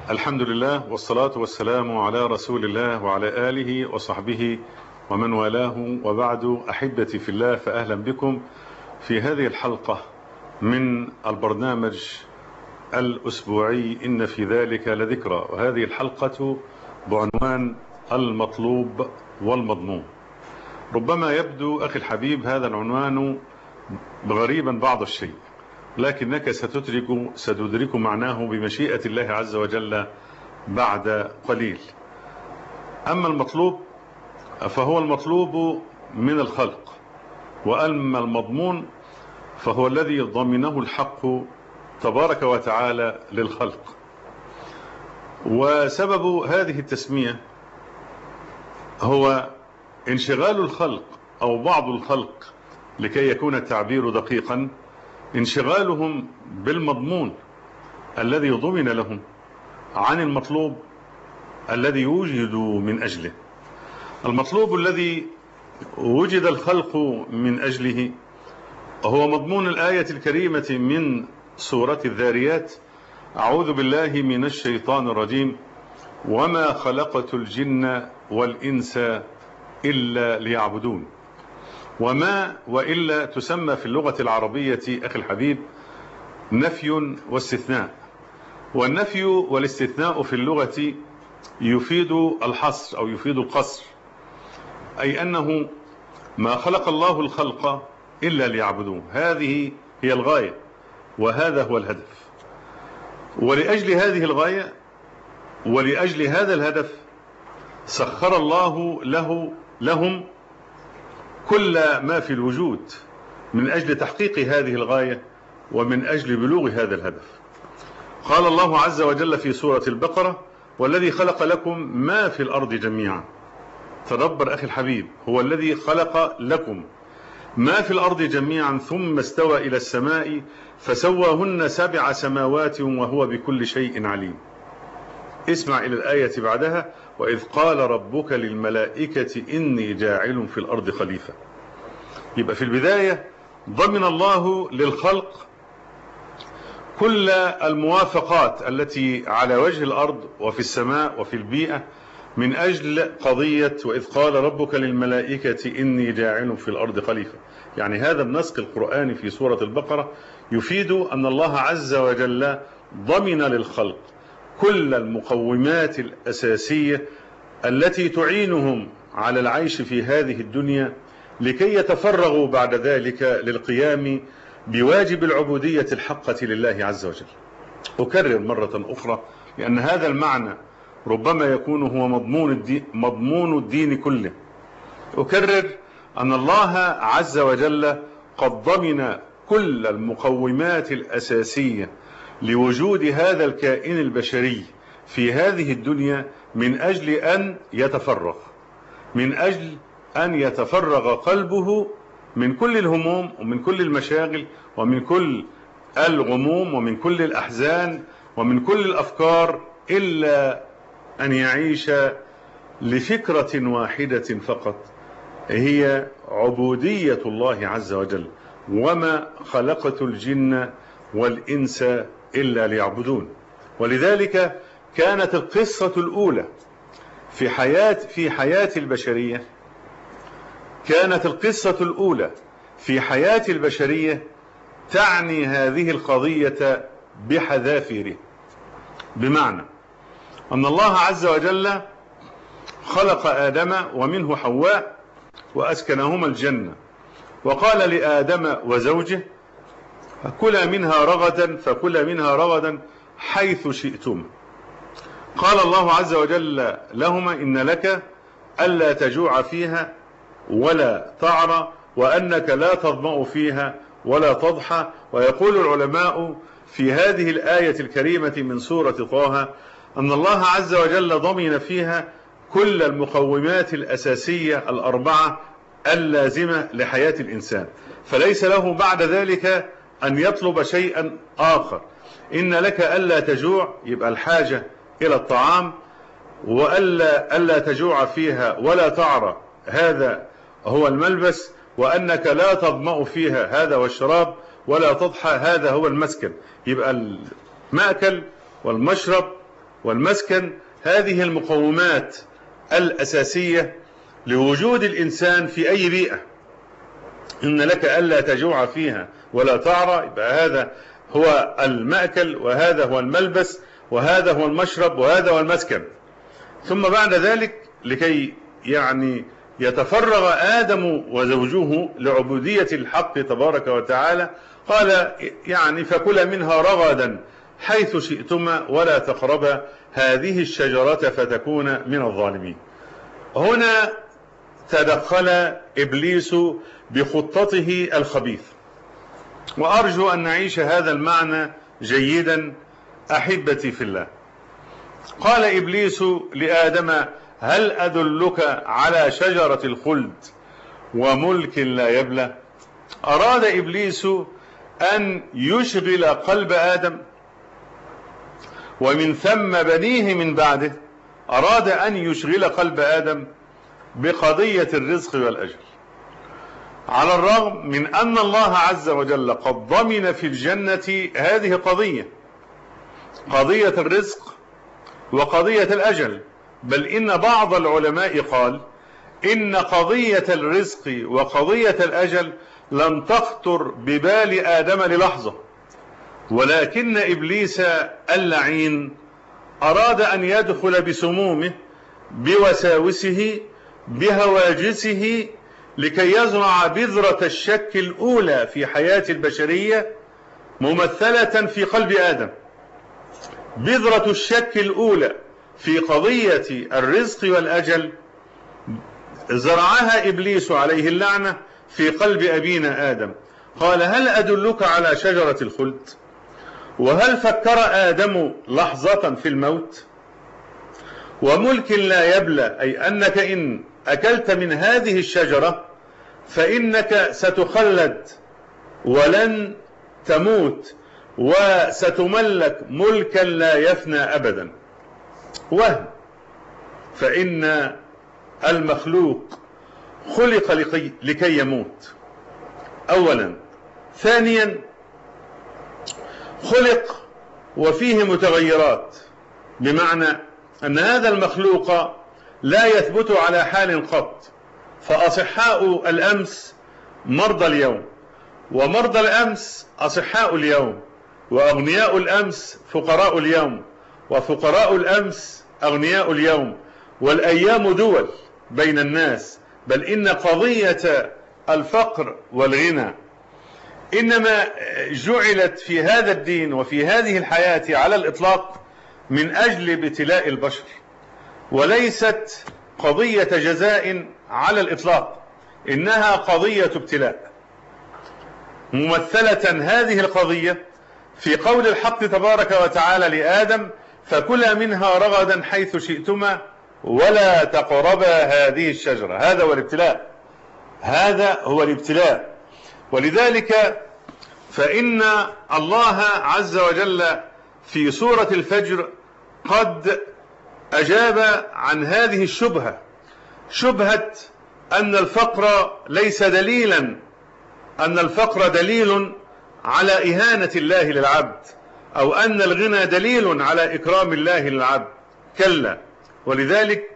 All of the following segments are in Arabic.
الحمد لله والصلاة والسلام على رسول الله وعلى آله وصحبه ومن والاه، وبعد. أحبتي في الله، فأهلا بكم في هذه الحلقة من البرنامج الأسبوعي إن في ذلك لذكرى، وهذه الحلقة بعنوان المطلوب والمضمون. ربما يبدو أخي الحبيب هذا العنوان غريبا بعض الشيء، لكنك ستدرك معناه بمشيئة الله عز وجل بعد قليل. أما المطلوب فهو المطلوب من الخلق، وأما المضمون فهو الذي ضمنه الحق تبارك وتعالى للخلق. وسبب هذه التسمية هو انشغال الخلق أو بعض الخلق، لكي يكون التعبير دقيقا، انشغالهم بالمضمون الذي ضمن لهم عن المطلوب الذي وجدوا من أجله. المطلوب الذي وجد الخلق من أجله هو مضمون الآية الكريمة من سورة الذاريات: أعوذ بالله من الشيطان الرجيم، وما خلقت الجن والإنس إلا ليعبدون. وما وإلا تسمى في اللغة العربية أخي الحبيب نفي واستثناء، والنفي والاستثناء في اللغة يفيد الحصر أو يفيد القصر، أي أنه ما خلق الله الخلق إلا ليعبدوه. هذه هي الغاية وهذا هو الهدف، ولأجل هذه الغاية ولأجل هذا الهدف سخر الله لهم كل ما في الوجود من أجل تحقيق هذه الغاية ومن أجل بلوغ هذا الهدف. قال الله عز وجل في سورة البقرة: والذي خلق لكم ما في الأرض جميعا. تدبر أخي الحبيب، هو الذي خلق لكم ما في الأرض جميعا ثم استوى إلى السماء فسواهن 7 سماوات وهو بكل شيء عليم. اسمع إلى الآية بعدها: وإذ قال ربك للملائكة إني جاعل في الأرض خليفة. يبقى في البداية ضمن الله للخلق كل الموافقات التي على وجه الأرض وفي السماء وفي البيئة من أجل قضية وإذ قال ربك للملائكة إني جاعل في الأرض خليفة. يعني هذا النسق القرآني في سورة البقرة يفيد أن الله عز وجل ضمن للخلق كل المقومات الأساسية التي تعينهم على العيش في هذه الدنيا، لكي يتفرغوا بعد ذلك للقيام بواجب العبودية الحقة لله عز وجل. أكرر مرة أخرى، لأن هذا المعنى ربما يكون هو مضمون الدين كله. أكرر أن الله عز وجل قد ضمن كل المقومات الأساسية لوجود هذا الكائن البشري في هذه الدنيا من أجل أن يتفرغ قلبه من كل الهموم ومن كل المشاغل ومن كل الغموم ومن كل الأحزان ومن كل الأفكار، إلا أن يعيش لفكرة واحدة فقط، هي عبودية الله عز وجل. وما خلقت الجن والإنس إلا ليعبدون. ولذلك كانت القصة الأولى في حياة البشرية، تعني هذه القضية بحذافيره، بمعنى أن الله عز وجل خلق آدم ومنه حواء وأسكنهما الجنة، وقال لآدم وزوجه: فكلا منها رغدا حيث شئتم. قال الله عز وجل لهما: إن لك ألا تجوع فيها ولا تعرى، وأنك لا تظمأ فيها ولا تضحى. ويقول العلماء في هذه الآية الكريمة من سورة طه أن الله عز وجل ضمن فيها كل المقومات الأساسية الأربعة اللازمة لحياة الإنسان، فليس له بعد ذلك أن يطلب شيئا آخر. إن لك ألا تجوع، يبقى الحاجة إلى الطعام، وألا تجوع فيها ولا تعرى، هذا هو الملبس، وأنك لا تظمأ فيها، هذا والشراب، ولا تضحى، هذا هو المسكن. يبقى المأكل والمشرب والمسكن هذه المقومات الأساسية لوجود الإنسان في أي بيئة. إن لك ألا تجوع فيها ولا تعرى، يبقى هذا هو المأكل، وهذا هو الملبس، وهذا هو المشرب، وهذا هو المسكن. ثم بعد ذلك لكي يتفرغ آدم وزوجه لعبودية الحق تبارك وتعالى قال فكلا منها رغدا حيث شئتما ولا تقربا هذه الشجرة فتكون من الظالمين. هنا تدخل إبليس بخطته الخبيثة، وأرجو أن نعيش هذا المعنى جيدا أحبتي في الله. قال إبليس لآدم: هل أدلك على شجرة الخلد وملك لا يبلى؟ أراد إبليس أن يشغل قلب آدم ومن ثم بنيه من بعده، أراد أن يشغل قلب آدم بقضية الرزق والأجل، على الرغم من أن الله عز وجل قد ضمن في الجنة هذه قضية الرزق وقضية الأجل. بل إن بعض العلماء قال إن قضية الرزق وقضية الأجل لم تخطر ببال آدم للحظة، ولكن إبليس اللعين أراد أن يدخل بسمومه بوساوسه بهواجسه لكي يزرع بذرة الشك الأولى في حياة البشرية ممثلة في قلب آدم. بذرة الشك الأولى في قضية الرزق والأجل زرعها إبليس عليه اللعنة في قلب أبينا آدم. قال: هل أدلك على شجرة الخلد؟ وهل فكر آدم لحظة في الموت؟ وملك لا يبلى، أي أنك إن أكلت من هذه الشجرة فإنك ستخلد ولن تموت وستملك ملكا لا يفنى أبدا. وهم، فإن المخلوق خلق لكي يموت أولا. ثانيا، خلق وفيه متغيرات، بمعنى أن هذا المخلوق لا يثبت على حال قط، فأصحاء الأمس مرضى اليوم، ومرضى الأمس أصحاء اليوم، وأغنياء الأمس فقراء اليوم، وفقراء الأمس أغنياء اليوم، والأيام دول بين الناس. بل إن قضية الفقر والغنى إنما جعلت في هذا الدين وفي هذه الحياة على الإطلاق من أجل ابتلاء البشر، وليست قضية جزاء على الإطلاق، إنها قضية ابتلاء، ممثلة هذه القضية في قول الحق تبارك وتعالى لآدم: فكلا منها رغدا حيث شئتما ولا تقربا هذه الشجرة. هذا هو الابتلاء، هذا هو الابتلاء. ولذلك فإن الله عز وجل في سورة الفجر قد أجاب عن هذه الشبهة، شبهة أن الفقر ليس دليلا، أن الفقر دليل على إهانة الله للعبد، أو أن الغنى دليل على إكرام الله للعبد. كلا. ولذلك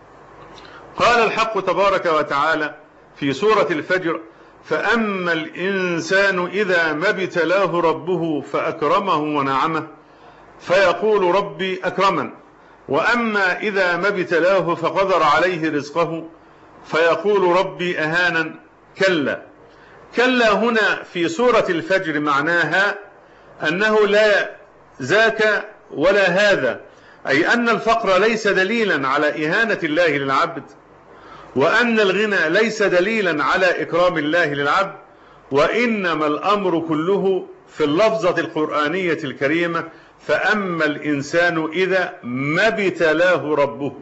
قال الحق تبارك وتعالى في سورة الفجر: فأما الإنسان إذا ما ابتلاه ربه فأكرمه ونعمه فيقول ربي أكرمن، وأما إذا ما ابتلاه فقدر عليه رزقه فيقول ربي أهانن. كلا. كلا هنا في سورة الفجر معناها أنه لا ذاك ولا هذا، أي أن الفقر ليس دليلا على إهانة الله للعبد، وأن الغنى ليس دليلا على إكرام الله للعبد، وإنما الأمر كله في اللفظة القرآنية الكريمة: فأما الإنسان إذا ما ابتلاه ربه.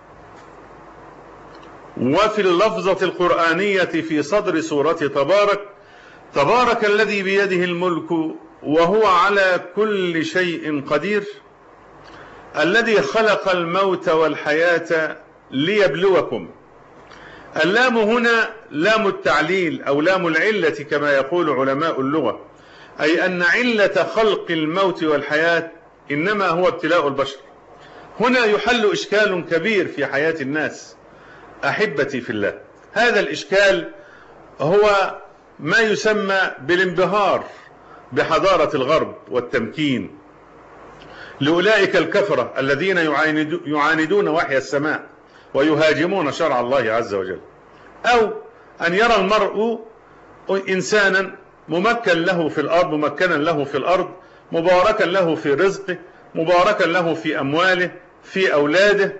وفي اللفظة القرآنية في صدر سورة تبارك الذي بيده الملك وهو على كل شيء قدير، الذي خلق الموت والحياة ليبلوكم. اللام هنا لام التعليل أو لام العلة كما يقول علماء اللغة، أي أن علة خلق الموت والحياة إنما هو ابتلاء البشر، هنا يحل إشكال كبير في حياة الناس أحبتي في الله. هذا الإشكال هو ما يسمى بالانبهار بحضارة الغرب والتمكين لأولئك الكفرة الذين يعاندون وحي السماء ويهاجمون شرع الله عز وجل، أو أن يرى المرء إنسانا ممكنا له في الأرض مباركا له في رزقه، مباركا له في أمواله، في أولاده،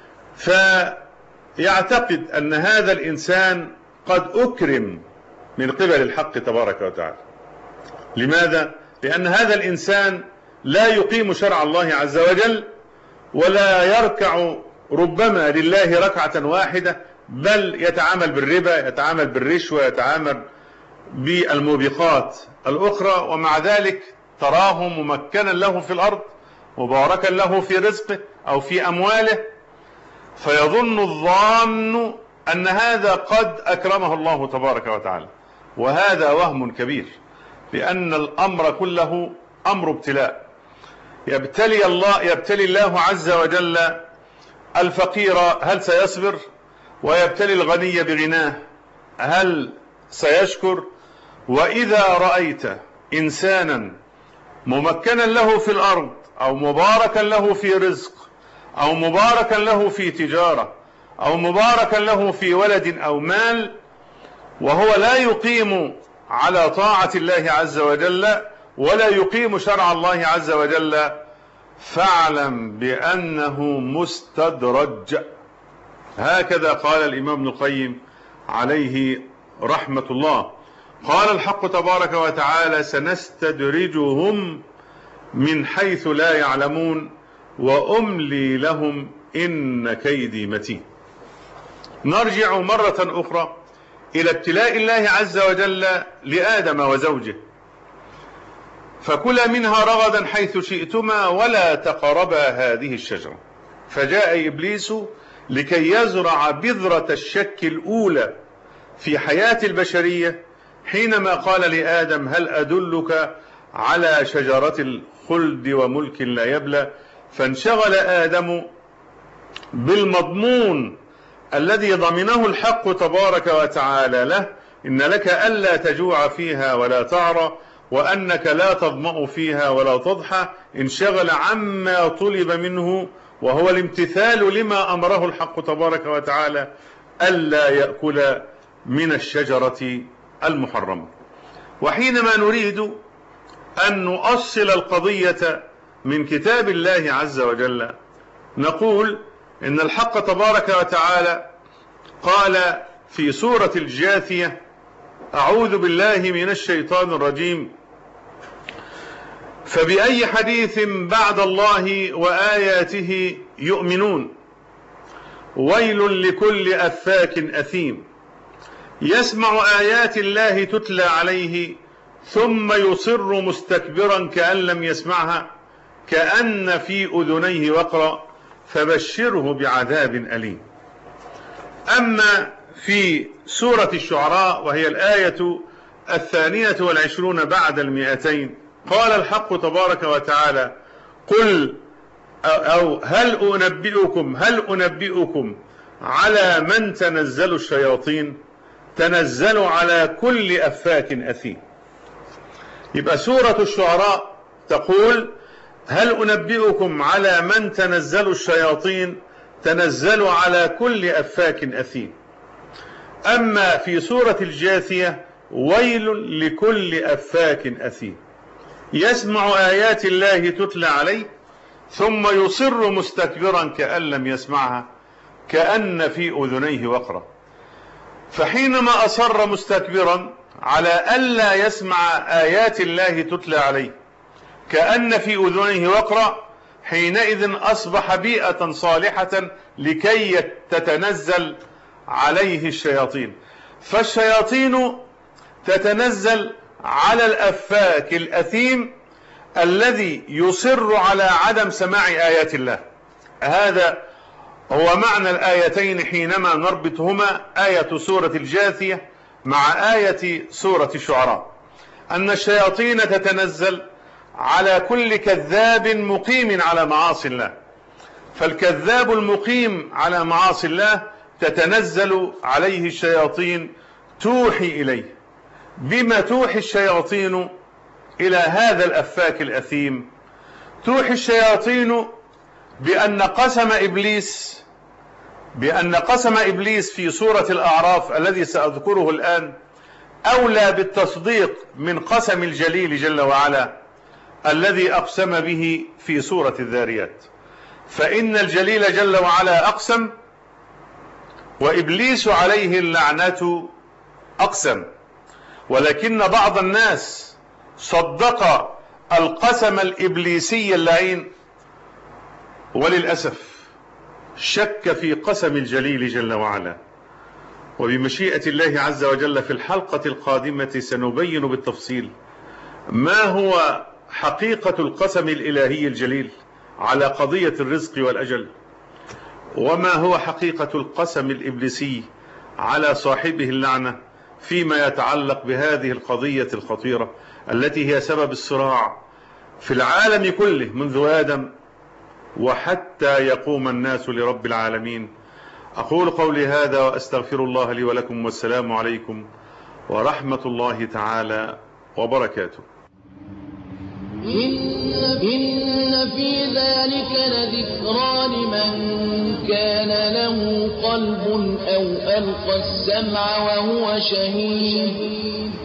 فيعتقد أن هذا الإنسان قد أكرم من قبل الحق تبارك وتعالى. لماذا؟ لأن هذا الإنسان لا يقيم شرع الله عز وجل، ولا يركع ربما لله ركعة واحدة، بل يتعامل بالربا، يتعامل بالرشوة، يتعامل بالموبقات الأخرى، ومع ذلك تراه ممكنا له في الأرض، مباركا له في رزقه أو في أمواله، فيظن الظان أن هذا قد أكرمه الله تبارك وتعالى، وهذا وهم كبير، لأن الأمر كله أمر ابتلاء. يبتلي الله عز وجل الفقير هل سيصبر، ويبتلي الغني بغناه هل سيشكر. وإذا رأيت إنسانا ممكنا له في الأرض، أو مباركا له في رزق، أو مباركا له في تجارة، أو مباركا له في ولد أو مال، وهو لا يقيم على طاعة الله عز وجل ولا يقيم شرع الله عز وجل، فاعلم بأنه مستدرج. هكذا قال الإمام ابن القيم عليه رحمة الله. قال الحق تبارك وتعالى: سنستدرجهم من حيث لا يعلمون وأملي لهم إن كيدي متين. نرجع مرة أخرى إلى ابتلاء الله عز وجل لآدم وزوجه: فكلا منها رغدا حيث شئتما ولا تقربا هذه الشجرة. فجاء إبليس لكي يزرع بذرة الشك الأولى في حياة البشرية، حينما قال لآدم: هل أدلك على شجرة الخلد وملك لا يبلى؟ فانشغل آدم بالمضمون الذي ضمنه الحق تبارك وتعالى له: إن لك ألا تجوع فيها ولا تعرى، وأنك لا تظمأ فيها ولا تضحى. انشغل عما طلب منه، وهو الامتثال لما أمره الحق تبارك وتعالى ألا يأكل من الشجرة المحرمة. وحينما نريد أن نؤصل القضية من كتاب الله عز وجل، نقول إن الحق تبارك وتعالى قال في سورة الجاثية: أعوذ بالله من الشيطان الرجيم، فبأي حديث بعد الله وآياته يؤمنون، ويل لكل أفاك أثيم يسمع آيات الله تتلى عليه ثم يصر مستكبرا كأن لم يسمعها كأن في أذنيه وقرا فبشره بعذاب أليم. أما في سورة الشعراء وهي الآية 22 بعد 200، قال الحق تبارك وتعالى: قل أو هل أنبئكم على من تنزل الشياطين تنزل على كل أفاك أثيم. يبقى سورة الشعراء تقول: هل أنبئكم على من تنزل الشياطين تنزل على كل أفاك أثيم. أما في سورة الجاثية: ويل لكل أفاك أثيم يسمع آيات الله تتلى عليه ثم يصر مستكبرا كأن لم يسمعها كأن في أذنيه وقرا. فحينما أصر مستكبرا على ألا يسمع آيات الله تتلى عليه كأن في أذنيه وقرا، حينئذ أصبح بيئة صالحة لكي تتنزل عليه الشياطين. فالشياطين تتنزل على الأفاك الأثيم الذي يصر على عدم سماع آيات الله. هذا هو معنى الآيتين حينما نربطهما، آية سورة الجاثية مع آية سورة الشعراء، أن الشياطين تتنزل على كل كذاب مقيم على معاصي الله، فالكذاب المقيم على معاصي الله تتنزل عليه الشياطين توحي إليه. بما توحي الشياطين إلى هذا الأفاك الأثيم؟ توحي الشياطين بأن قسم إبليس في سورة الأعراف الذي سأذكره الآن أولى بالتصديق من قسم الجليل جل وعلا الذي أقسم به في سورة الذاريات. فإن الجليل جل وعلا أقسم، وإبليس عليه اللعنة أقسم، ولكن بعض الناس صدق القسم الإبليسي اللعين، وللأسف شك في قسم الجليل جل وعلا. وبمشيئة الله عز وجل في الحلقة القادمة سنبين بالتفصيل ما هو حقيقة القسم الإلهي الجليل على قضية الرزق والأجل، وما هو حقيقة القسم الإبليسي على صاحبه اللعنة فيما يتعلق بهذه القضية الخطيرة التي هي سبب الصراع في العالم كله منذ آدم وحتى يقوم الناس لرب العالمين. أقول قولي هذا وأستغفر الله لي ولكم، والسلام عليكم ورحمة الله تعالى وبركاته. إن في ذلك لذكرى لمن كان له قلب أو ألقى السمع وهو شهيد.